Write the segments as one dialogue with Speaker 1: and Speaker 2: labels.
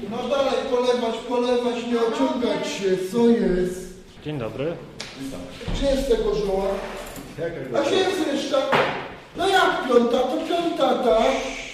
Speaker 1: No dalej, polewać, nie ociągać się. Co jest?
Speaker 2: Dzień dobry.
Speaker 1: Gdzie jest tego żoła? A gdzie jest reszta? No jak piąta? To piąta, tak?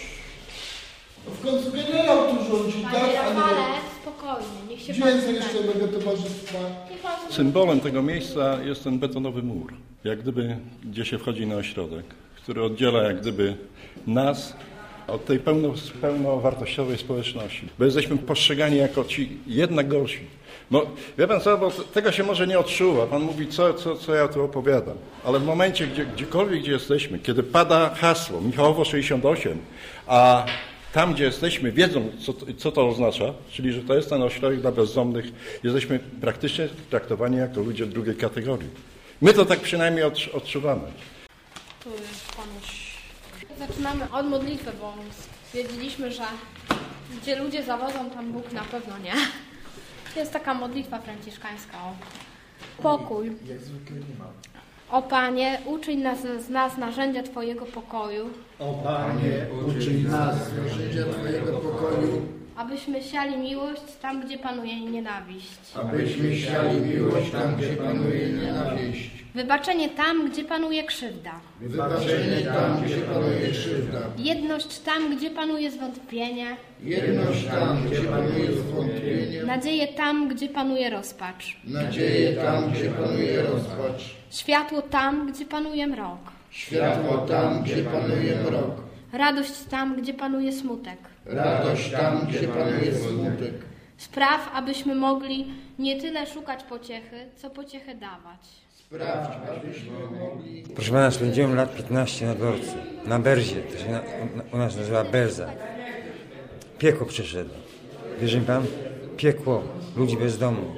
Speaker 1: W końcu generał tu rządzi, tak?
Speaker 3: Panie Rafale, spokojnie, niech się
Speaker 1: Gdzie
Speaker 3: pan
Speaker 1: jest
Speaker 3: wydaje.
Speaker 1: reszta mego towarzystwa?
Speaker 4: Symbolem tego miejsca jest ten betonowy mur, jak gdyby, gdzie się wchodzi na ośrodek, który oddziela jak gdyby nas od tej pełnowartościowej społeczności. Bo jesteśmy postrzegani jako ci jednak gorsi. Bo wie pan co, bo tego się może nie odczuwa. Pan mówi, co ja tu opowiadam. Ale w momencie, gdziekolwiek gdzie jesteśmy, kiedy pada hasło Michałowo 68, a tam, gdzie jesteśmy, wiedzą, co to oznacza, czyli że to jest ten ośrodek dla bezdomnych, jesteśmy praktycznie traktowani jako ludzie drugiej kategorii. My to tak przynajmniej odczuwamy.
Speaker 3: Tu jest panuś. Zaczynamy od modlitwy, bo stwierdziliśmy, że gdzie ludzie zawodzą, tam Bóg na pewno nie. Jest taka modlitwa franciszkańska o pokój.
Speaker 1: Jak zwykle nie ma.
Speaker 3: O Panie, uczyń nas z nas narzędzia Twojego pokoju,
Speaker 1: O Panie, uczyń nas narzędzia Twojego pokoju,
Speaker 3: abyśmy siali miłość tam, gdzie panuje nienawiść.
Speaker 1: abyśmy siali miłość tam, gdzie panuje nienawiść.
Speaker 3: Wybaczenie tam, gdzie panuje krzywda.
Speaker 1: Wybaczenie tam, gdzie panuje krzywda.
Speaker 3: Jedność tam, gdzie panuje zwątpienie.
Speaker 1: Jedność tam, gdzie panuje zwątpienie.
Speaker 3: Nadzieję tam, gdzie panuje rozpacz.
Speaker 1: Nadzieję tam, gdzie panuje rozpacz.
Speaker 3: Światło tam, gdzie panuje mrok.
Speaker 1: Światło tam, gdzie panuje mrok.
Speaker 3: Radość tam, gdzie panuje smutek.
Speaker 1: Radość tam, gdzie panuje smutek.
Speaker 3: Spraw, abyśmy mogli nie tyle szukać pociechy, co pociechę dawać.
Speaker 1: Sprawdź, abyśmy mogli...
Speaker 5: Proszę pana, spędziłem lat 15 na dworcu, na Berzie, to się u nas nazywa Berza. Piekło przeszedł. Wierzy mi pan? Piekło ludzi bezdomnych.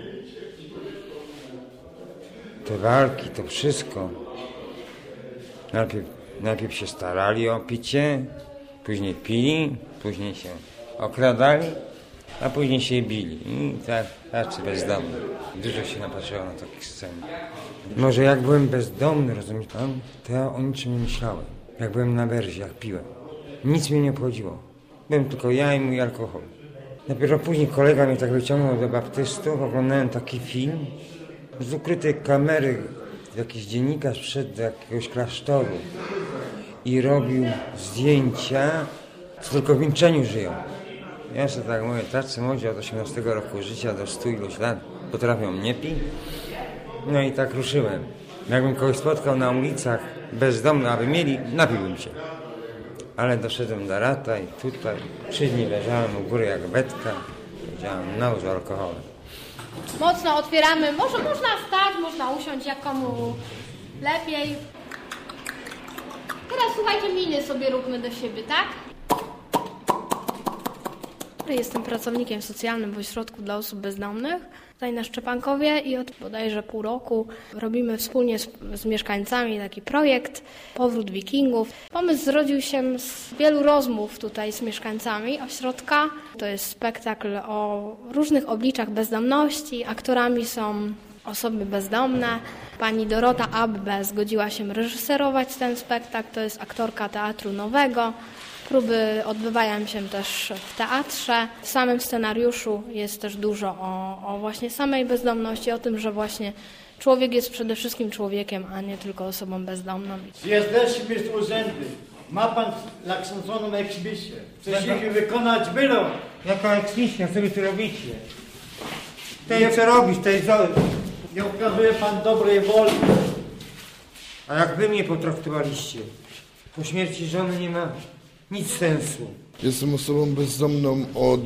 Speaker 5: Te walki, to wszystko. Najpierw się starali o picie, później pili, później się okradali, a później się bili. I tak, tacy bezdomni. Dużo się napatrzyło na takich scen. Może jak byłem bezdomny, rozumie pan, to ja o niczym nie myślałem. Jak byłem na Berzie, jak piłem. Nic mnie nie obchodziło. Byłem tylko ja i mój alkohol. Dopiero później kolega mnie tak wyciągnął do baptystów, oglądałem taki film. Z ukrytej kamery jakiś dziennikarz wszedł do jakiegoś klasztoru i robił zdjęcia, co tylko w milczeniu żyją. Ja sobie tak mówię, tacy młodzi od 18 roku życia do 100 iluś lat potrafią nie pić. No i tak ruszyłem. Jakbym kogoś spotkał na ulicach bezdomny, aby mieli, napiłbym się. Ale doszedłem do rata i tutaj 3 dni leżałem u góry jak betka. Powiedziałem, na z alkoholem.
Speaker 3: Mocno otwieramy. Może można stać, można usiąść, jak komu lepiej. Teraz słuchajcie, miny sobie róbmy do siebie, tak? Jestem pracownikiem socjalnym w ośrodku dla osób bezdomnych, tutaj na Szczepankowie i od bodajże pół roku robimy wspólnie z mieszkańcami taki projekt Powrót Wikingów. Pomysł zrodził się z wielu rozmów tutaj z mieszkańcami ośrodka. To jest spektakl o różnych obliczach bezdomności. Aktorami są osoby bezdomne. Pani Dorota Abbe zgodziła się reżyserować ten spektakl. To jest aktorka Teatru Nowego. Próby odbywają się też w teatrze. W samym scenariuszu jest też dużo o właśnie samej bezdomności, o tym, że właśnie człowiek jest przede wszystkim człowiekiem, a nie tylko osobą bezdomną.
Speaker 6: Jesteśmy z urzędu. Ma pan laksąconą ekspedicję. Chcecie wykonać wyrok.
Speaker 5: Jaka eksmisja, co wy tu robicie? Tej co robisz, tej zoły.
Speaker 6: Nie okazuje pan dobrej woli.
Speaker 5: A jak wy mnie potraktowaliście? Po śmierci żony nie ma nic sensu.
Speaker 1: Jestem osobą bezdomną od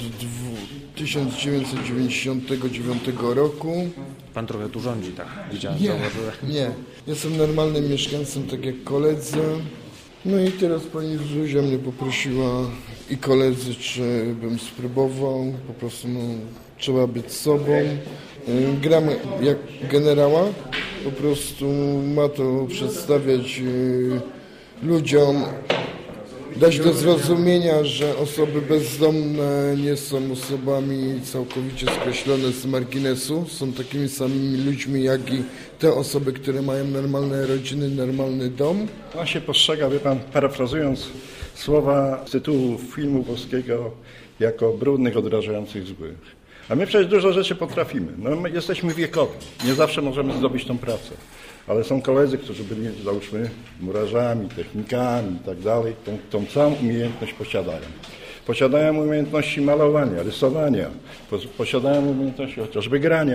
Speaker 1: 1999 roku.
Speaker 2: Pan trochę tu rządzi, tak? Widziałem,
Speaker 1: Nie,
Speaker 2: zauważyłem.
Speaker 1: nie. Jestem normalnym mieszkańcem, tak jak koledzy. No i teraz pani Zuzia mnie poprosiła i koledzy, czy bym spróbował. Po prostu trzeba być sobą. Gram jak generała. Po prostu ma to przedstawiać ludziom, dać do zrozumienia, że osoby bezdomne nie są osobami całkowicie skreślone z marginesu. Są takimi samymi ludźmi, jak i te osoby, które mają normalne rodziny, normalny dom.
Speaker 4: On się postrzega, wie pan, parafrazując słowa z tytułu filmu polskiego jako brudnych, odrażających złych. A my przecież dużo rzeczy potrafimy. No, my jesteśmy wiekowi, nie zawsze możemy zdobyć tą pracę. Ale są koledzy, którzy byli, załóżmy, murarzami, technikami i tak dalej, tą całą umiejętność posiadają. Posiadają umiejętności malowania, rysowania, posiadają umiejętności chociażby grania.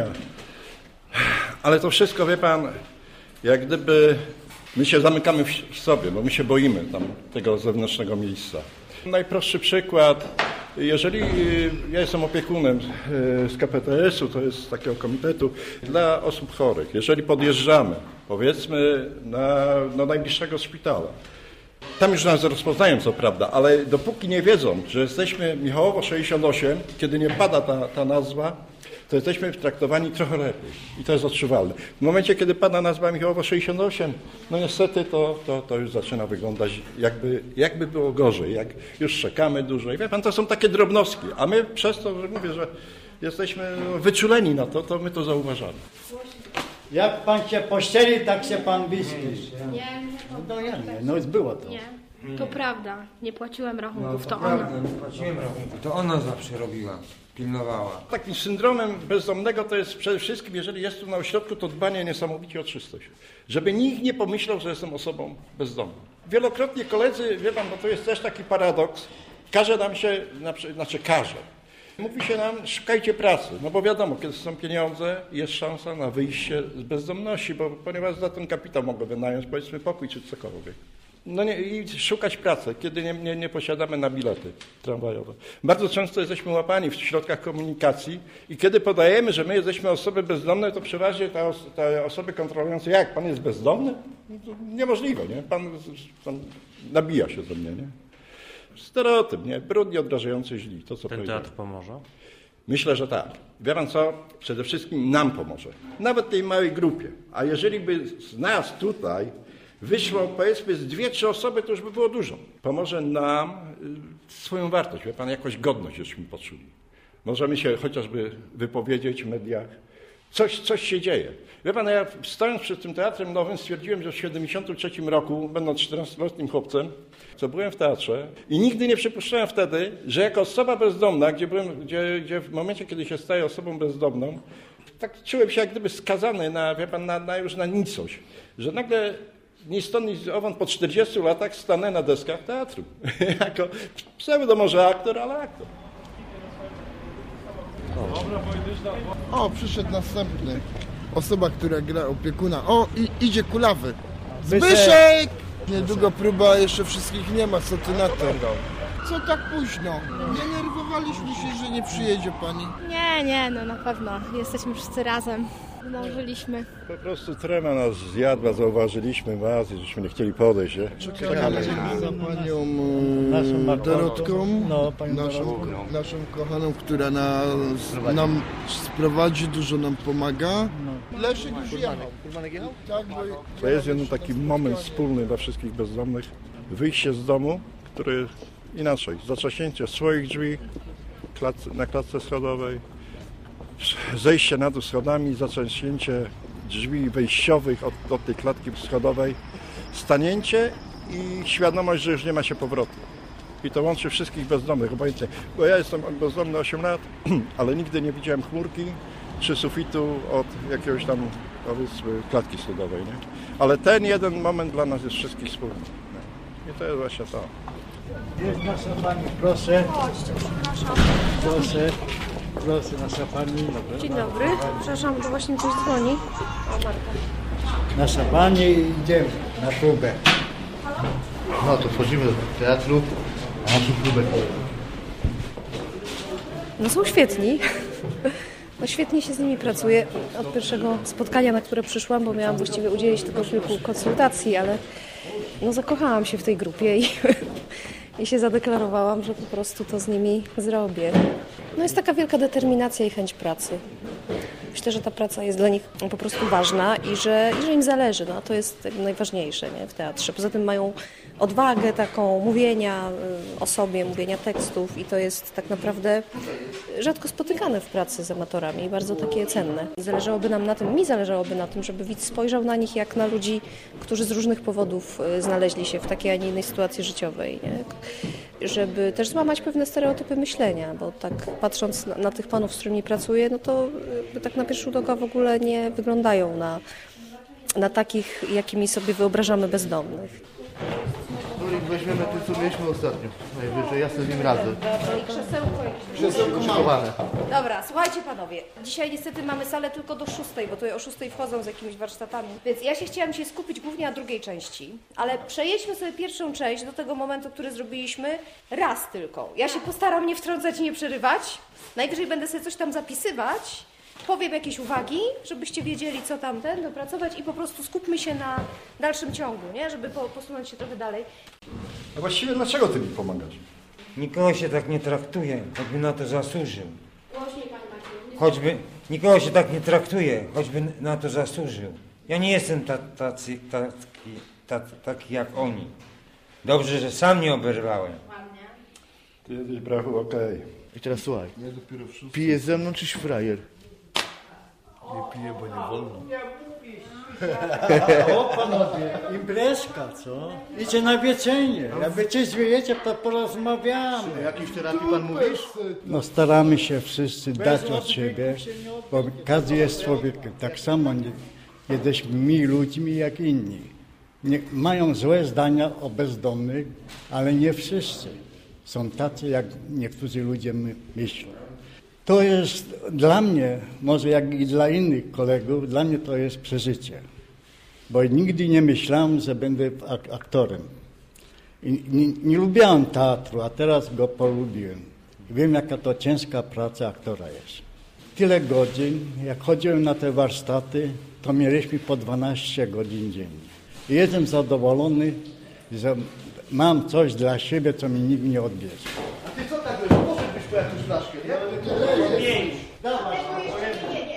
Speaker 4: Ale to wszystko, wie pan, jak gdyby my się zamykamy w sobie, bo my się boimy tam tego zewnętrznego miejsca. Najprostszy przykład, jeżeli ja jestem opiekunem z KPTS-u, to jest takiego komitetu dla osób chorych, jeżeli podjeżdżamy, powiedzmy, do najbliższego szpitala, tam już nas rozpoznają, co prawda, ale dopóki nie wiedzą, że jesteśmy Michałowo 68, kiedy nie pada ta nazwa, to jesteśmy traktowani trochę lepiej i to jest odczuwalne. W momencie, kiedy pada nazwa Michałowo 68, no niestety to już zaczyna wyglądać jakby było gorzej, jak już czekamy dłużej. Wie pan, to są takie drobnostki, a my przez to, że mówię, że jesteśmy wyczuleni na to my to zauważamy.
Speaker 6: Jak pan się pościeli, tak się pan wyśpi.
Speaker 3: Nie,
Speaker 6: No ja nie, no było to.
Speaker 3: nie. To prawda. Nie płaciłem rachunków, to
Speaker 5: prawda,
Speaker 3: ona.
Speaker 5: nie płaciłem rachunku. To ona zawsze robiła, pilnowała.
Speaker 4: Takim syndromem bezdomnego to jest przede wszystkim, jeżeli jest tu na ośrodku, to dbanie niesamowicie o czystość. Żeby nikt nie pomyślał, że jestem osobą bezdomną. Wielokrotnie koledzy, wie pan, bo to jest też taki paradoks, każe nam się, każe. Mówi się nam, szukajcie pracy, no bo wiadomo, kiedy są pieniądze, jest szansa na wyjście z bezdomności, ponieważ za ten kapitał mogę wynająć, powiedzmy, pokój czy cokolwiek. No nie, i szukać pracy, kiedy nie posiadamy na bilety tramwajowe. Bardzo często jesteśmy łapani w środkach komunikacji i kiedy podajemy, że my jesteśmy osoby bezdomne, to przeważnie te osoby kontrolujące, jak, pan jest bezdomny? No, niemożliwe, nie? Pan nabija się ze mnie, nie? Stereotyp, nie? Brudnie odrażający źli, to co
Speaker 2: Ten
Speaker 4: powiedziałem.
Speaker 2: teatr pomoże?
Speaker 4: Myślę, że tak. Wie pan co? Przede wszystkim nam pomoże. Nawet tej małej grupie. A jeżeli by z nas tutaj wyszło, powiedzmy, z 2-3 osoby, to już by było dużo. Pomoże nam swoją wartość, wie pan, jakąś godność, żeśmy poczuli. Możemy się chociażby wypowiedzieć w mediach. Coś się dzieje. Wie pan, ja stojąc przed tym Teatrem Nowym stwierdziłem, że w 1973 roku, będąc 14-letnim chłopcem, co byłem w teatrze i nigdy nie przypuszczałem wtedy, że jako osoba bezdomna, gdzie w momencie, kiedy się staję osobą bezdomną, tak czułem się jak gdyby skazany wie pan, już na nicość, że nagle ni stąd, ni zowąd po 40 latach stanę na deskach teatru. Jako pseudo może aktor, ale aktor.
Speaker 1: O, przyszedł następny. Osoba, która gra opiekuna. O, idzie kulawy. Zbyszek! Niedługo próba, jeszcze wszystkich nie ma, co ty na to? Co tak późno? Nie nerwowaliśmy się, że nie przyjedzie pani.
Speaker 3: Nie, no na pewno. Jesteśmy wszyscy razem. Zdążyliśmy.
Speaker 4: Po prostu trema nas zjadła, zauważyliśmy was i żeśmy nie chcieli podejść, nie?
Speaker 1: Czekamy za panią
Speaker 6: Naszą
Speaker 1: Dorotką,
Speaker 6: No, panią
Speaker 1: naszą kochaną, która nam sprowadzi, dużo nam pomaga. Leszek już jechał. Tak, bo...
Speaker 4: To jest jeden taki moment wspólny dla wszystkich bezdomnych. Wyjście z domu, który inaczej, zatrzaśnięcie swoich drzwi na klatce schodowej, zejście na dół schodami, zatrzaśnięcie drzwi wejściowych od tej klatki schodowej, stanięcie i świadomość, że już nie ma się powrotu. I to łączy wszystkich bezdomnych, obojętnie. Bo ja jestem bezdomny 8 lat, ale nigdy nie widziałem chmurki czy sufitu od jakiegoś tam, powiedzmy, klatki schodowej, nie? Ale ten jeden moment dla nas jest wszystkich wspólny. Nie? I to jest właśnie to.
Speaker 6: Jest nasza pani, proszę. Chodźcie, przepraszam. Proszę, nasza pani.
Speaker 3: Dzień dobry. Przepraszam, to właśnie coś dzwoni.
Speaker 6: Nasza pani i idziemy na próbę.
Speaker 7: No to wchodzimy do teatru, a naszą próbę.
Speaker 8: No są świetni. No świetnie się z nimi pracuje. Od pierwszego spotkania, na które przyszłam, bo miałam właściwie udzielić tylko kilku konsultacji, ale no zakochałam się w tej grupie i się zadeklarowałam, że po prostu to z nimi zrobię. No jest taka wielka determinacja i chęć pracy. Myślę, że ta praca jest dla nich po prostu ważna i że im zależy. No, to jest najważniejsze, nie, w teatrze. Poza tym mają odwagę taką mówienia o sobie, mówienia tekstów i to jest tak naprawdę rzadko spotykane w pracy z amatorami i bardzo takie cenne. Mi zależałoby na tym, żeby widz spojrzał na nich jak na ludzi, którzy z różnych powodów znaleźli się w takiej, a nie innej sytuacji życiowej. Nie? Żeby też złamać pewne stereotypy myślenia, bo tak patrząc na tych panów, z którymi pracuję, no to tak na pierwszy rzut oka w ogóle nie wyglądają na takich, jakimi sobie wyobrażamy bezdomnych.
Speaker 7: Nurik, weźmiemy ty, co mieliśmy ostatnio. Najwyżej, ja sobie z nim radzę.
Speaker 8: Krzesełko
Speaker 7: Szykowane.
Speaker 8: Dobra, słuchajcie panowie, dzisiaj niestety mamy salę tylko do 6, bo tutaj o 6 wchodzą z jakimiś warsztatami. Więc ja chciałam się skupić głównie na drugiej części, ale przejedźmy sobie pierwszą część do tego momentu, który zrobiliśmy raz tylko. Ja się postaram nie wtrącać i nie przerywać. Najwyżej będę sobie coś tam zapisywać. Powiem jakieś uwagi, żebyście wiedzieli, co tam dopracować i po prostu skupmy się na dalszym ciągu, nie? Żeby posunąć się trochę dalej.
Speaker 9: A właściwie dlaczego ty mi pomagasz?
Speaker 5: Nikogo się tak nie traktuje, choćby na to zasłużył. Nikogo się tak nie traktuje, choćby na to zasłużył. Ja nie jestem taki jak oni. Dobrze, że sam nie oberwałem.
Speaker 4: Ty jesteś, brachu, okej.
Speaker 7: I teraz słuchaj, pijesz ze mną czyś frajer?
Speaker 1: Nie piję, bo nie wolno.
Speaker 6: O panowie, imprezka, co? Idzie na wieczenie. Jak wyjdziecie, to porozmawiamy.
Speaker 7: O jakiejś terapii pan mówisz?
Speaker 6: No staramy się wszyscy dać od siebie, bo każdy jest człowiekiem. Tak samo nie jesteśmy mi ludźmi jak inni. Mają złe zdania o bezdomnych, ale nie wszyscy. Są tacy, jak niektórzy ludzie myślą. To jest dla mnie, może jak i dla innych kolegów, dla mnie to jest przeżycie. Bo nigdy nie myślałem, że będę aktorem. I nie lubiałem teatru, a teraz go polubiłem. Wiem, jaka to ciężka praca aktora jest. Tyle godzin, jak chodziłem na te warsztaty, to mieliśmy po 12 godzin dziennie. I jestem zadowolony, że mam coś dla siebie, co mi nikt nie odbierze.
Speaker 7: A ty co tak wiesz? Może byś po jakąś flaszkę, nie?
Speaker 8: Dawaj,